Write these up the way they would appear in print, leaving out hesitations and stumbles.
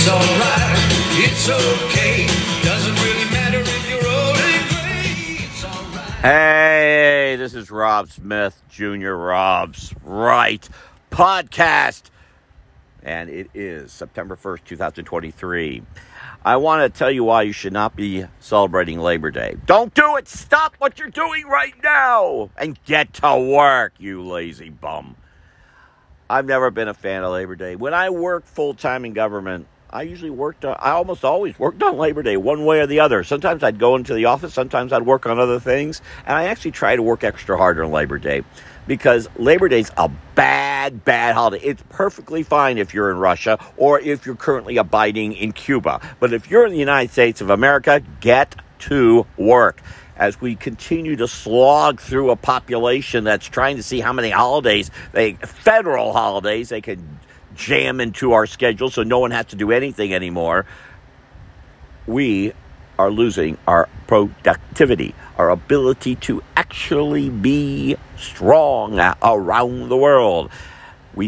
It's alright, it's okay. Doesn't really matter if you're old and gray. It's alright. Hey, this is Rob Smith, Jr. Rob's Right podcast. And it is September 1st, 2023. I want to tell you why you should not be celebrating Labor Day. Don't do it. Stop what you're doing right now and get to work, you lazy bum. I've never been a fan of Labor Day. When I worked full-time in government, I almost always worked on Labor Day, one way or the other. Sometimes I'd go into the office, sometimes I'd work on other things, and I actually try to work extra hard on Labor Day because Labor Day's a bad holiday. It's perfectly fine if you're in Russia or if you're currently abiding in Cuba. But if you're in the United States of America, get to work. As we continue to slog through a population that's trying to see how many federal holidays, they can jam into our schedule so no one has to do anything anymore, we are losing our productivity, our ability to actually be strong around the world. We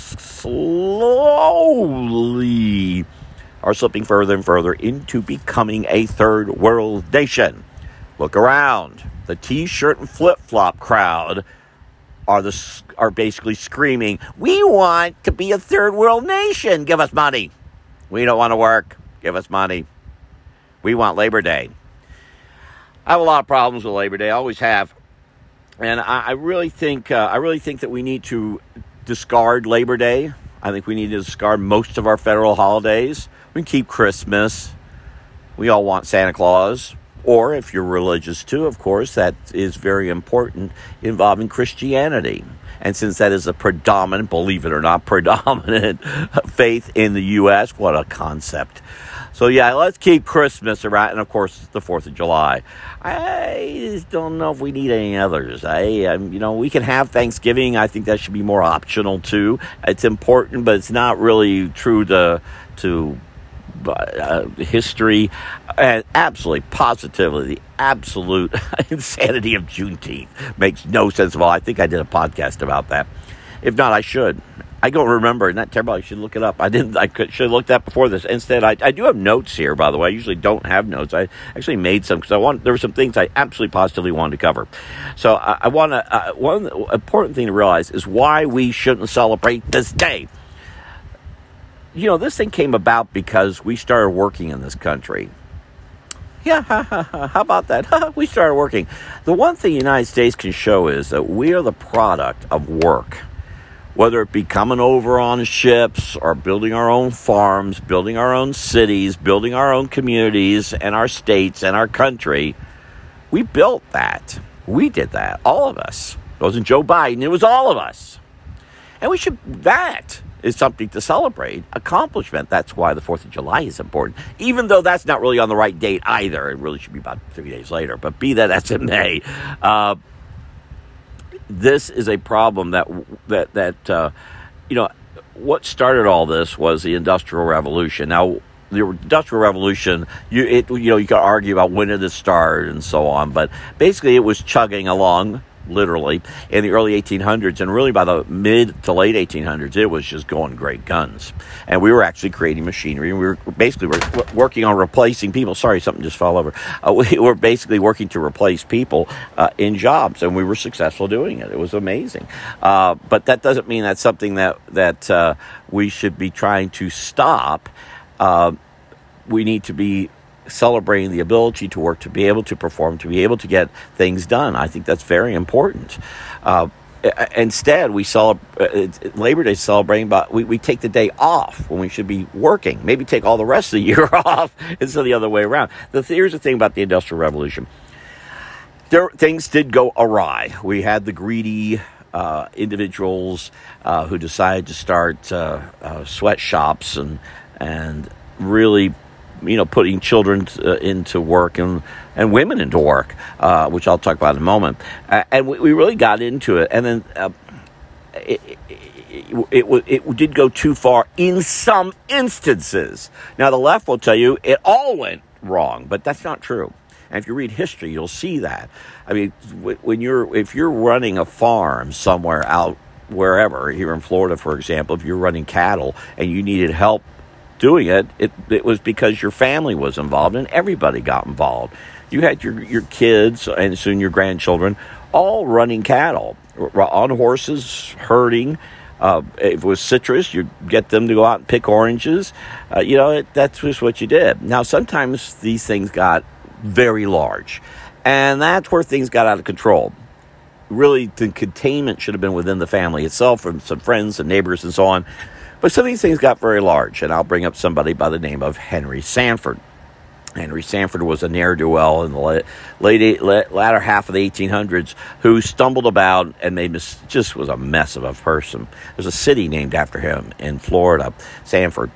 slowly are slipping further and further into becoming a third world nation. Look around. The T-shirt and flip-flop crowd are basically screaming, "We want to be a third world nation. Give us money. We don't want to work. Give us money. We want Labor Day." I have a lot of problems with Labor Day. I always have. And I really think that we need to discard Labor Day. I think we need to discard most of our federal holidays. We can keep Christmas. We all want Santa Claus. Or if you're religious too, of course, that is very important, involving Christianity. And since that is a predominant, believe it or not, predominant faith in the U.S., what a concept. So yeah, let's keep Christmas around, and of course the 4th of July. I just don't know if we need any others. We can have Thanksgiving. I think that should be more optional too. It's important, but it's not really true to history, and absolutely, positively, the absolute insanity of Juneteenth makes no sense at all. I think I did a podcast about that. If not, I should. I don't remember. Not terrible. I should look it up. I should have looked at before this. Instead, I do have notes here, by the way. I usually don't have notes. I actually made some because there were some things I absolutely positively wanted to cover. So I want to. One important thing to realize is why we shouldn't celebrate this day. You know, this thing came about because we started working in this country. Yeah, how about that? We started working. The one thing the United States can show is that we are the product of work. Whether it be coming over on ships or building our own farms, building our own cities, building our own communities and our states and our country, we built that. We did that, all of us. It wasn't Joe Biden, it was all of us. And that is something to celebrate, accomplishment. That's why the 4th of July is important, even though that's not really on the right date either. It really should be about 3 days later, but be that as it may, this is a problem that what started all this was the Industrial Revolution. Now, the Industrial Revolution, you could argue about when did it start and so on, but basically it was chugging along, literally, in the early 1800s, and really by the mid to late 1800s, it was just going great guns. And we were actually creating machinery, and we were basically working on replacing people. Sorry, something just fell over. We were basically working to replace people in jobs, and we were successful doing it. It was amazing. But that doesn't mean that's something that we should be trying to stop. We need to be celebrating the ability to work, to be able to perform, to be able to get things done. I think that's very important. Instead, we celebrate Labor Day celebrating, but we take the day off when we should be working. Maybe take all the rest of the year off instead of the other way around. Here's the thing about the Industrial Revolution. Things did go awry. We had the greedy individuals who decided to start sweatshops and really putting children into work and women into work, which I'll talk about in a moment. And we really got into it. And then it did go too far in some instances. Now, the left will tell you it all went wrong, but that's not true. And if you read history, you'll see that. I mean, if you're running a farm somewhere out wherever, here in Florida, for example, if you're running cattle and you needed help doing it, it was because your family was involved and everybody got involved. You had your kids and soon your grandchildren all running cattle on horses, herding. If it was citrus, you get them to go out and pick oranges. That's just what you did. Now, sometimes these things got very large, and that's where things got out of control. Really, the containment should have been within the family itself, and some friends and neighbors and so on. But some of these things got very large, and I'll bring up somebody by the name of Henry Sanford. Henry Sanford was a ne'er-do-well in the latter half of the 1800s who stumbled about and just was a mess of a person. There's a city named after him in Florida, Sanford.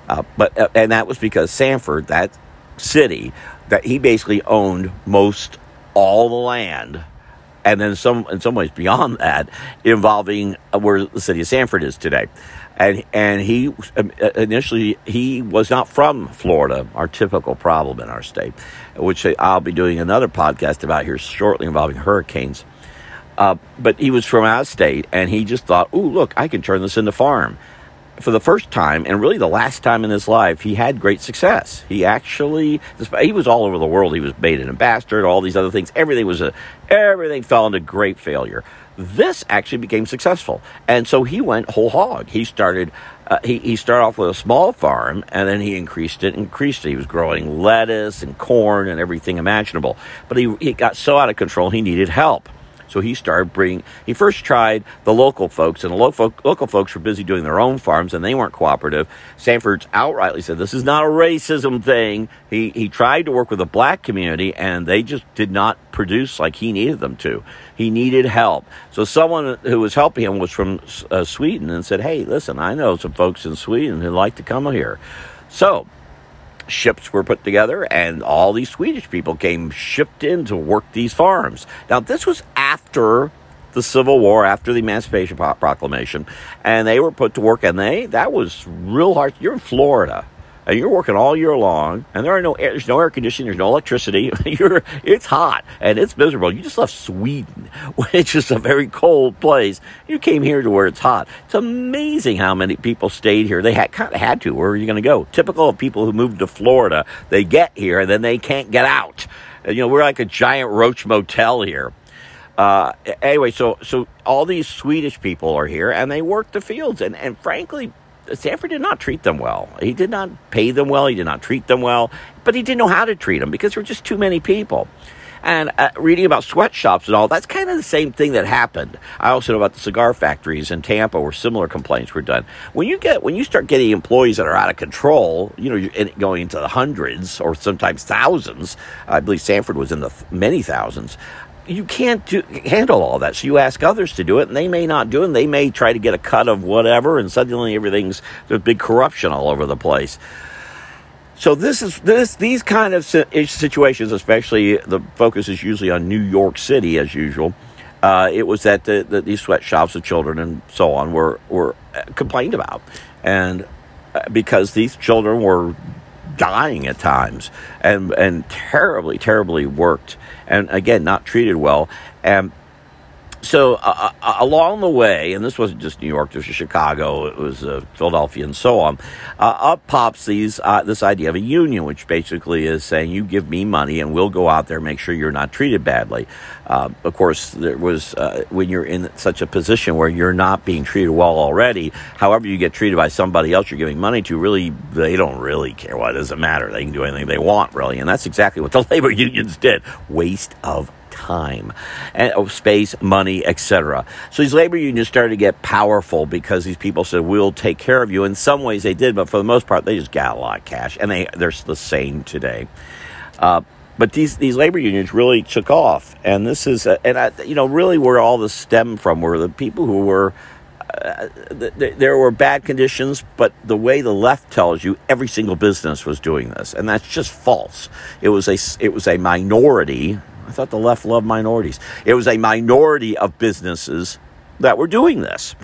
And that was because Sanford, that city, that he basically owned most all the land, and then in some ways beyond that, involving where the city of Sanford is today. And he initially, he was not from Florida, our typical problem in our state, which I'll be doing another podcast about here shortly involving hurricanes. But he was from out of state, and he just thought, ooh, look, I can turn this into farm. For the first time, and really the last time in his life, he had great success. He was all over the world. He was made an ambassador, all these other things. Everything fell into great failure. This actually became successful, and so he went whole hog. He started off with a small farm, and then he increased it. He was growing lettuce and corn and everything imaginable. But he got so out of control, he needed help. So he first tried the local folks, and the local folks were busy doing their own farms, and they weren't cooperative. Sanford's outrightly said, this is not a racism thing. He tried to work with the black community, and they just did not produce like he needed them to. He needed help. So someone who was helping him was from Sweden and said, hey, listen, I know some folks in Sweden who'd like to come here. So ships were put together, and all these Swedish people came shipped in to work these farms. Now, this was after the Civil War, after the Emancipation Proclamation, and they were put to work, and that was real hard. You're in Florida, and you're working all year long, and there's no air conditioning, there's no electricity. It's hot, and it's miserable. You just left Sweden, which is a very cold place. You came here to where it's hot. It's amazing how many people stayed here. They kind of had to. Where are you going to go? Typical of people who moved to Florida. They get here, and then they can't get out. We're like a giant roach motel here. Anyway, so all these Swedish people are here, and they work the fields, and frankly, Sanford did not treat them well. He did not pay them well. He did not treat them well. But he didn't know how to treat them because there were just too many people. And reading about sweatshops and all, that's kind of the same thing that happened. I also know about the cigar factories in Tampa where similar complaints were done. When you start getting employees that are out of control, you're going into the hundreds or sometimes thousands. I believe Sanford was in the many thousands. You can't handle all that. So you ask others to do it, and they may not do it, and they may try to get a cut of whatever, and suddenly there's big corruption all over the place. So these kind of situations, especially the focus is usually on New York City as usual. It was that these sweatshops of children and so on were complained about, and because these children were dying at times and terribly, terribly worked, and again, not treated well. And so along the way, and this wasn't just New York, this was Chicago, it was Philadelphia, and so on, up pops this idea of a union, which basically is saying, you give me money and we'll go out there and make sure you're not treated badly. Of course, there was when you're in such a position where you're not being treated well already, however you get treated by somebody else you're giving money to, really, they don't really care. Well, it doesn't matter. They can do anything they want, really. And that's exactly what the labor unions did. Waste of time and space, money, etc. So these labor unions started to get powerful because these people said, we'll take care of you. In some ways they did, but for the most part, they just got a lot of cash, and they're the same today. But these labor unions really took off, and this is, really where all this stemmed from were the people who were, there were bad conditions, but the way the left tells you, every single business was doing this, and that's just false. It was a minority. I thought the left loved minorities. It was a minority of businesses that were doing this.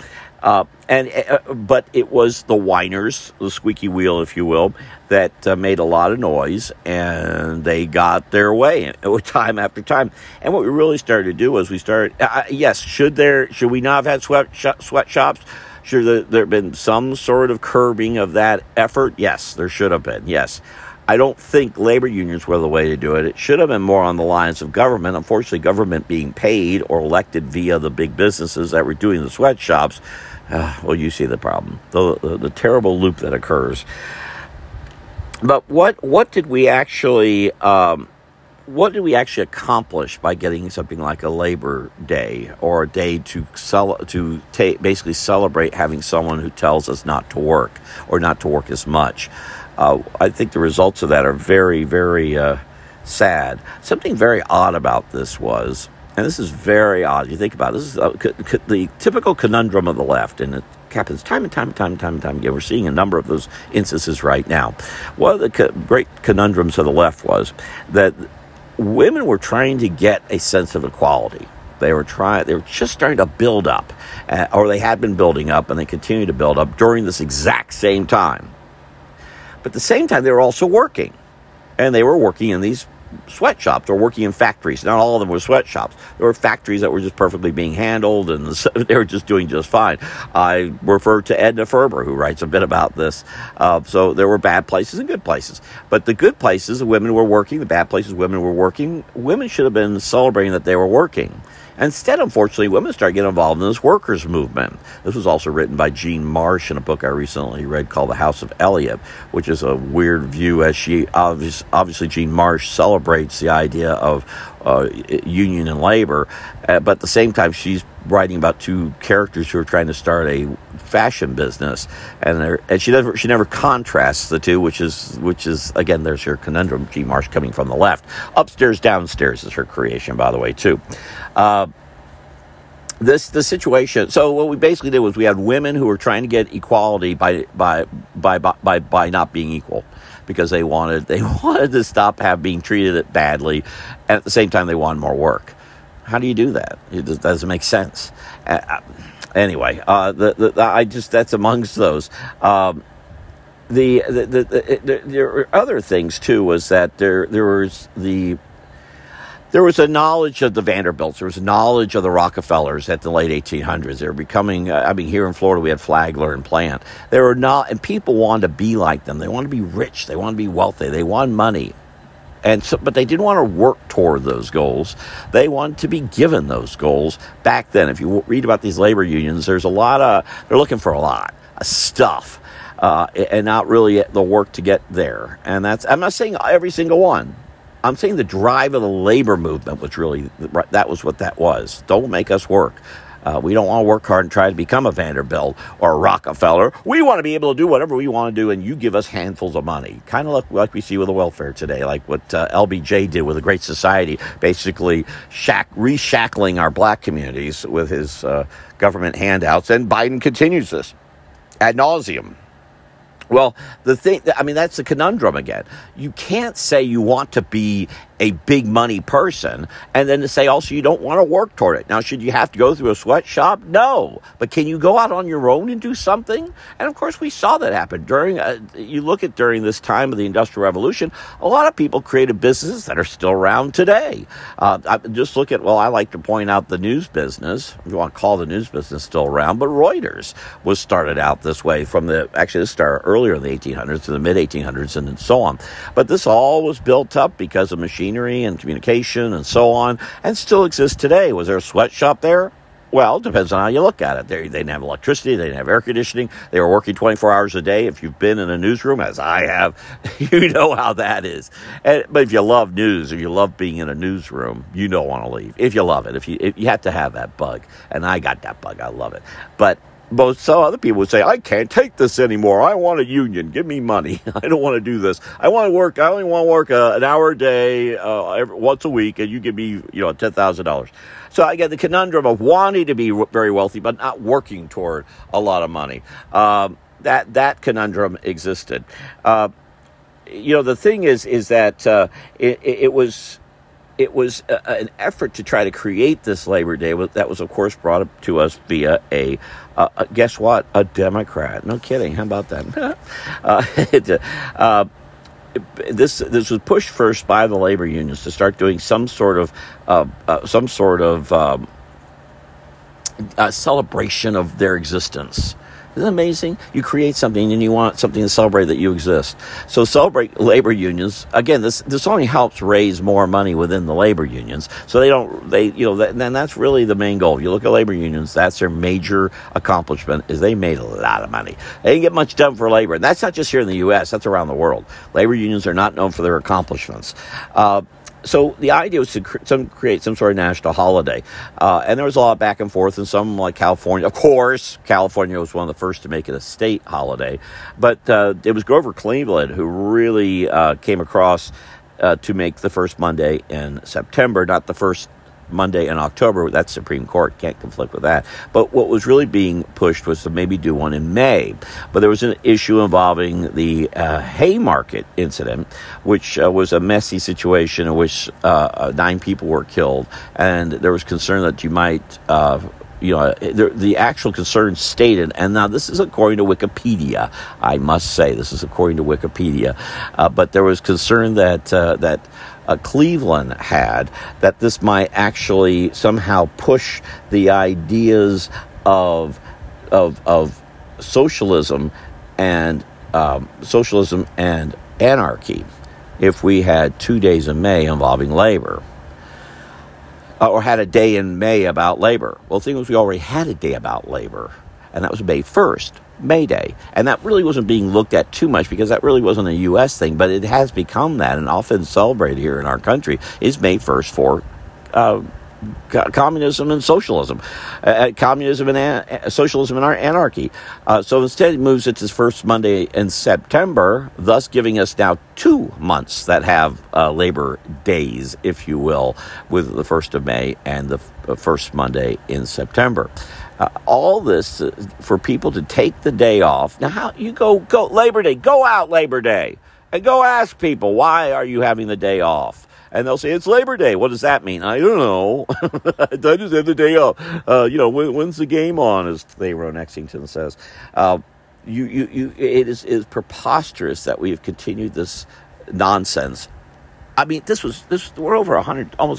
But it was the whiners, the squeaky wheel, if you will, that made a lot of noise, and they got their way time after time. And what we really started to do was should we not have had sweatshops? Should there have been some sort of curbing of that effort? Yes, there should have been, yes. I don't think labor unions were the way to do it. It should have been more on the lines of government. Unfortunately, government being paid or elected via the big businesses that were doing the sweatshops. Well, you see the problem, the terrible loop that occurs. But what did we actually accomplish by getting something like a Labor Day or a day to basically celebrate having someone who tells us not to work or not to work as much? I think the results of that are very, very sad. Something very odd about this was, and this is very odd, you think about it, this is the typical conundrum of the left, and it happens time and time again. We're seeing a number of those instances right now. One of the great conundrums of the left was that women were trying to get a sense of equality. They were just starting to build up, or they had been building up, and they continue to build up during this exact same time. But at the same time, they were also working. And they were working in these sweatshops or working in factories. Not all of them were sweatshops. There were factories that were just perfectly being handled, and they were just doing just fine. I refer to Edna Ferber, who writes a bit about this. So there were bad places and good places. But the good places, the women were working. The bad places, women were working. Women should have been celebrating that they were working. Instead, unfortunately, women started getting involved in this workers' movement. This was also written by Jean Marsh in a book I recently read called The House of Eliot, which is a weird view, as she obviously Jean Marsh celebrates the idea of union and labor, but at the same time she's writing about two characters who are trying to start a fashion business, and she never contrasts the two, which is again, there's her conundrum. Jean Marsh coming from the left. Upstairs, Downstairs is her creation, by the way, too. The situation. So what we basically did was we had women who were trying to get equality by not being equal, because they wanted to stop being treated badly, and at the same time they wanted more work. How do you do that? It doesn't make sense. Anyway, that's amongst those. There were other things too. Was that there was a knowledge of the Vanderbilts. There was a knowledge of the Rockefellers at the late 1800s. They were becoming, here in Florida, we had Flagler and Plant. And people wanted to be like them. They wanted to be rich. They wanted to be wealthy. They wanted money. But they didn't want to work toward those goals. They wanted to be given those goals. Back then, if you read about these labor unions, they're looking for a lot of stuff, and not really the work to get there. And I'm not saying every single one. I'm saying the drive of the labor movement that was what that was. Don't make us work. We don't want to work hard and try to become a Vanderbilt or a Rockefeller. We want to be able to do whatever we want to do, and you give us handfuls of money. Kind of like we see with the welfare today, like what LBJ did with the Great Society, basically reshackling our black communities with his government handouts. And Biden continues this ad nauseum. Well, that's the conundrum again. You can't say you want to be a big money person and then to say also you don't want to work toward it. Now, should you have to go through a sweatshop? No. But can you go out on your own and do something? And of course, we saw that happen during this time of the Industrial Revolution. A lot of people created businesses that are still around today. Just look at, I like to point out the news business. If you want to call the news business still around, but Reuters was started out this way this started earlier in the 1800s to the mid-1800s and so on. But this all was built up because of machinery and communication and so on, and still exists today. Was there a sweatshop there? Well, it depends on how you look at it. They didn't have electricity. They didn't have air conditioning. They were working 24 hours a day. If you've been in a newsroom, as I have, you know how that is. But if you love news or you love being in a newsroom, you don't want to leave. If you love it, if you have to have that bug. And I got that bug. I love it. But some other people would say, I can't take this anymore. I want a union. Give me money. I don't want to do this. I want to work. I only want to work an hour a day, once a week, and you give me, $10,000. So I get the conundrum of wanting to be very wealthy, but not working toward a lot of money. That conundrum existed. The thing is that it was an effort to try to create this Labor Day that was, of course, brought up to us via guess what? A Democrat. No kidding. How about that? This was pushed first by the labor unions to start doing some sort of celebration of their existence. Isn't it amazing? You create something and you want something to celebrate that you exist. So celebrate labor unions. Again, this only helps raise more money within the labor unions. So then that's really the main goal. If you look at labor unions, that's their major accomplishment, is they made a lot of money. They didn't get much done for labor. And that's not just here in the U.S., that's around the world. Labor unions are not known for their accomplishments. So the idea was to create some sort of national holiday. And there was a lot of back and forth, and some like California. Of course, California was one of the first to make it a state holiday. But it was Grover Cleveland who really came across to make the first Monday in September, not the first Monday in October. That's Supreme Court, can't conflict with that. But what was really being pushed was to maybe do one in May. But there was an issue involving the Haymarket incident, which was a messy situation in which 9 people were killed, and there was concern that you might the actual concern stated, and now this is according to Wikipedia, I must say, this is according to Wikipedia, but there was concern that Cleveland had, that this might actually somehow push the ideas of socialism and anarchy if we had 2 days in May involving labor. Or had a day in May about labor. Well, the thing was, we already had a day about labor, and that was May 1st, May Day. And that really wasn't being looked at too much because that really wasn't a U.S. thing, but it has become that, and often celebrated here in our country, is May 1st for communism and socialism, communism and socialism and anarchy. So instead, it moves it to the first Monday in September, thus giving us now 2 months that have labor days, if you will, with the 1st of May and the first Monday in September. All this for people to take the day off. Now, how you go Labor Day, go out Labor Day, and go ask people, why are you having the day off? And they'll say, it's Labor Day. What does that mean? I don't know. I just have the day off. When's the game on, as Theron Exington says. It is preposterous that we have continued this nonsense. I mean, we're over 100, almost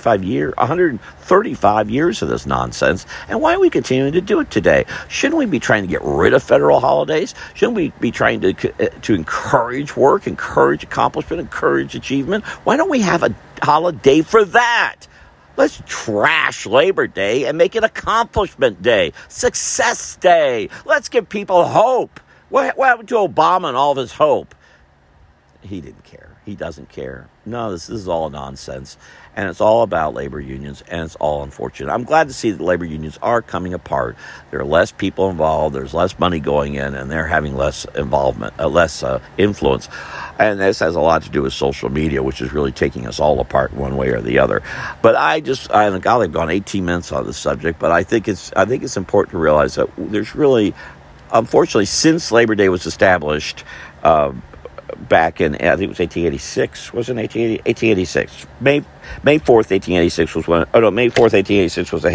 135 years of this nonsense. And why are we continuing to do it today? Shouldn't we be trying to get rid of federal holidays? Shouldn't we be trying to encourage work, encourage accomplishment, encourage achievement? Why don't we have a holiday for that? Let's trash Labor Day and make it Accomplishment Day, Success Day. Let's give people hope. What happened to Obama and all of his hope? He didn't care. He doesn't care. No, this is all nonsense. And it's all about labor unions, and it's all unfortunate. I'm glad to see that labor unions are coming apart. There are less people involved. There's less money going in, and they're having less involvement, less influence. And this has a lot to do with social media, which is really taking us all apart in one way or the other. But I've gone 18 minutes on this subject, but I think it's important to realize that there's really, unfortunately, since Labor Day was established, back in, I think it was 1886, wasn't it? 1886. May 4th, 1886 was when, May 4th, 1886 was the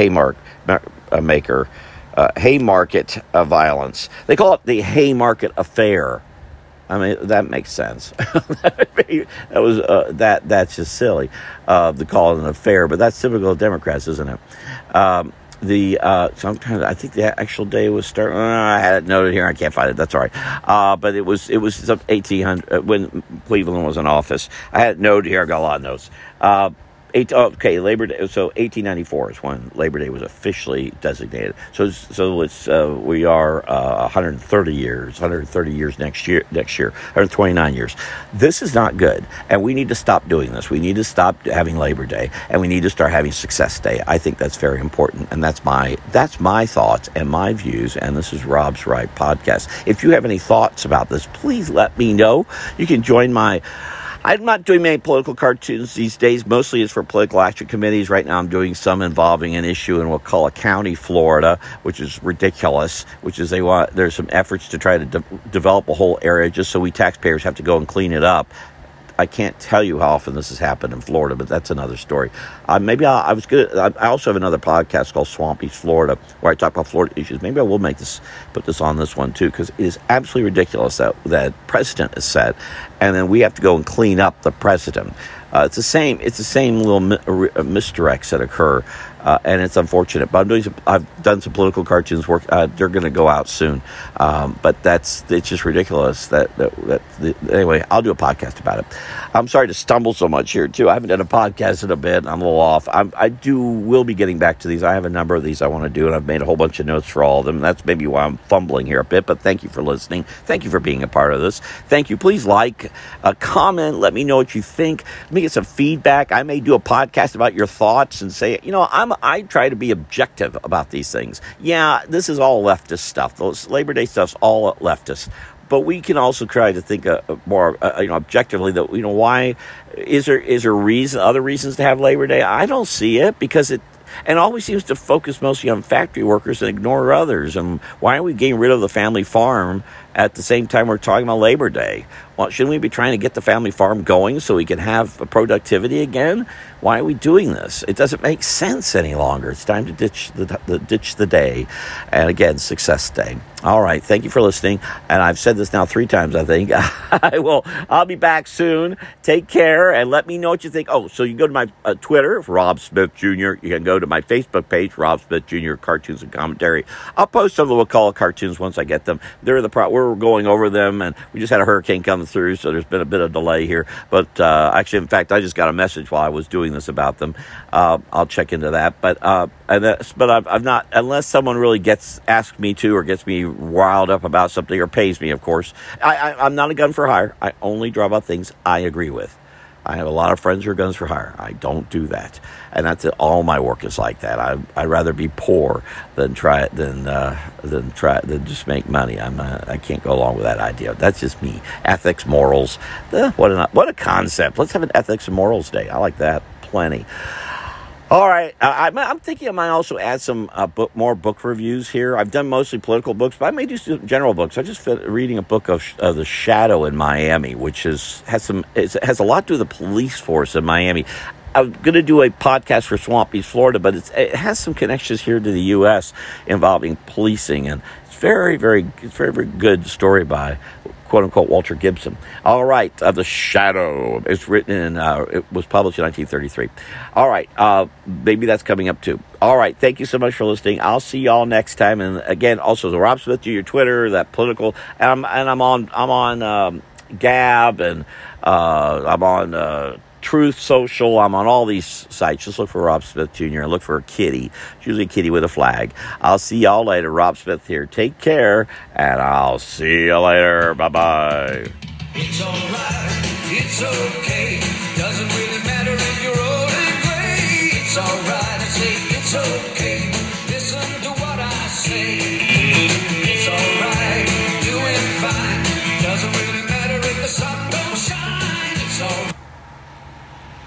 Haymarket violence. They call it the Haymarket Affair. I mean, that makes sense. That's just silly to call it an affair, but that's typical of Democrats, isn't it? I think the actual day was starting. I had it noted here. I can't find it. That's all right. But it was 1800 when Cleveland was in office. I had it noted here. I got a lot of notes. Labor Day. So 1894 is when Labor Day was officially designated. So it's we are 130 years next year, 129 years. This is not good, and we need to stop doing this. We need to stop having Labor Day, and we need to start having Success Day. I think that's very important, and that's my thoughts and my views. And this is Rob's Right Podcast. If you have any thoughts about this, please let me know. You can join I'm not doing many political cartoons these days. Mostly it's for political action committees. Right now I'm doing some involving an issue in what we'll call a county, Florida, which is ridiculous, which is there's some efforts to try to develop a whole area just so we taxpayers have to go and clean it up. I can't tell you how often this has happened in Florida, but that's another story. I also have another podcast called Swamp East Florida, where I talk about Florida issues. Maybe I will put this on this one too, because it is absolutely ridiculous that precedent is set, and then we have to go and clean up the precedent. It's the same little misdirects that occur and it's unfortunate. But I've done some political cartoons work. They're going to go out soon, but it's just ridiculous. Anyway, I'll do a podcast about it. I'm sorry to stumble so much here too. I haven't done a podcast in a bit. I'm a little off. Will be getting back to these. I have a number of these I want to do, and I've made a whole bunch of notes for all of them. That's maybe why I'm fumbling here a bit. But thank you for listening. Thank you for being a part of this. Thank you. Please like, comment. Let me know what you think. Let me get some feedback. I may do a podcast about your thoughts and say, I try to be objective about these things. Yeah, this is all leftist stuff. Those Labor Day stuff's all leftist. But we can also try to think more, objectively. That why is there other reasons to have Labor Day? I don't see it because it always seems to focus mostly on factory workers and ignore others. And why are we getting rid of the family farm at the same time we're talking about Labor Day? Well, shouldn't we be trying to get the family farm going so we can have productivity again? Why are we doing this? It doesn't make sense any longer. It's time to ditch the day. And again, Success Day. All right. Thank you for listening. And I've said this now 3 times, I think. I'll be back soon. Take care and let me know what you think. Oh, so you go to my Twitter, Rob Smith Jr. You can go to my Facebook page, Rob Smith Jr. Cartoons and Commentary. I'll post some of the McCullough cartoons once I get them. We're going over them, and we just had a hurricane come through, so there's been a bit of delay here. But actually, in fact, I just got a message while I was doing this about them. I'll check into that. But I've not, unless someone really asks me to or gets me riled up about something or pays me, of course. I'm not a gun for hire. I only draw about things I agree with. I have a lot of friends who are guns for hire. I don't do that, and that's it. All my work is like that. I'd rather be poor than just make money. I can't go along with that idea. That's just me. Ethics, morals. What a concept. Let's have an ethics and morals day. I like that plenty. All right, I'm thinking I might also add some more book reviews here. I've done mostly political books, but I may do some general books. I just finished reading a book of The Shadow in Miami, which has a lot to do with the police force in Miami. I'm going to do a podcast for Swamp Beach, Florida, but it has some connections here to the U.S. involving policing, and it's very, very good story by quote-unquote Walter Gibson. All right, The Shadow. It's written it was published in 1933. All right, maybe that's coming up too. All right, thank you so much for listening. I'll see y'all next time. And again, also the Rob Smith, your Twitter, that political, and I'm on Gab, and I'm on Truth Social. I'm on all these sites. Just look for Rob Smith Jr. and look for a kitty. It's usually a kitty with a flag. I'll see y'all later. Rob Smith here. Take care, and I'll see you later. Bye-bye. It's all right. It's okay.